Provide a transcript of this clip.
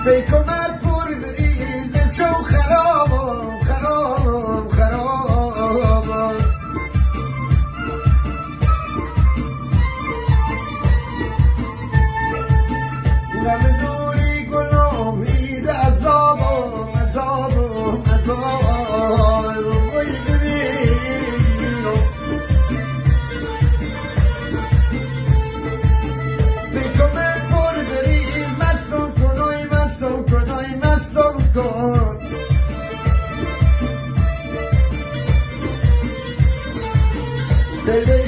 پیکمر پر بریزه چون خرابم خرابم خرابم غم دوری گلامید عذابم عذابم عذابم وای ببینم پیکمر پر بریز مستم کنای مستم کنای مستم کن Say